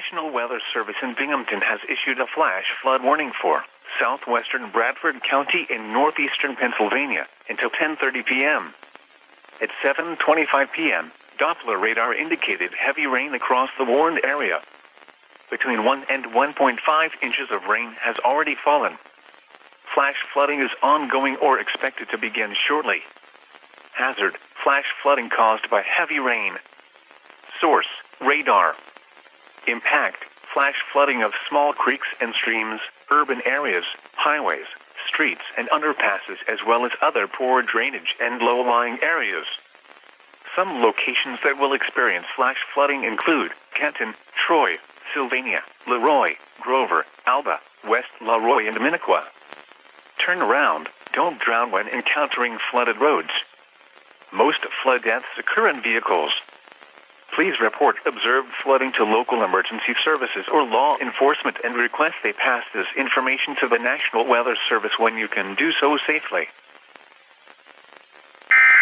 National Weather Service in Binghamton has issued a flash flood warning for southwestern Bradford County in northeastern Pennsylvania until 10:30 p.m. At 7:25 p.m., Doppler radar indicated heavy rain across the warned area. Between 1 and 1.5 inches of rain has already fallen. Flash flooding is ongoing or expected to begin shortly. Hazard: flash flooding caused by heavy rain. Source: radar. Impact: flash flooding of small creeks and streams, urban areas, highways, streets and underpasses, as well as other poor drainage and low-lying areas. Some locations that will experience flash flooding include Kenton, Troy, Sylvania, Leroy, Grover, Alba, West Leroy, and Minnequa. Turn around. Don't drown when encountering flooded roads. Most flood deaths occur in vehicles. Please report observed flooding to local emergency services or law enforcement and request they pass this information to the National Weather Service when you can do so safely.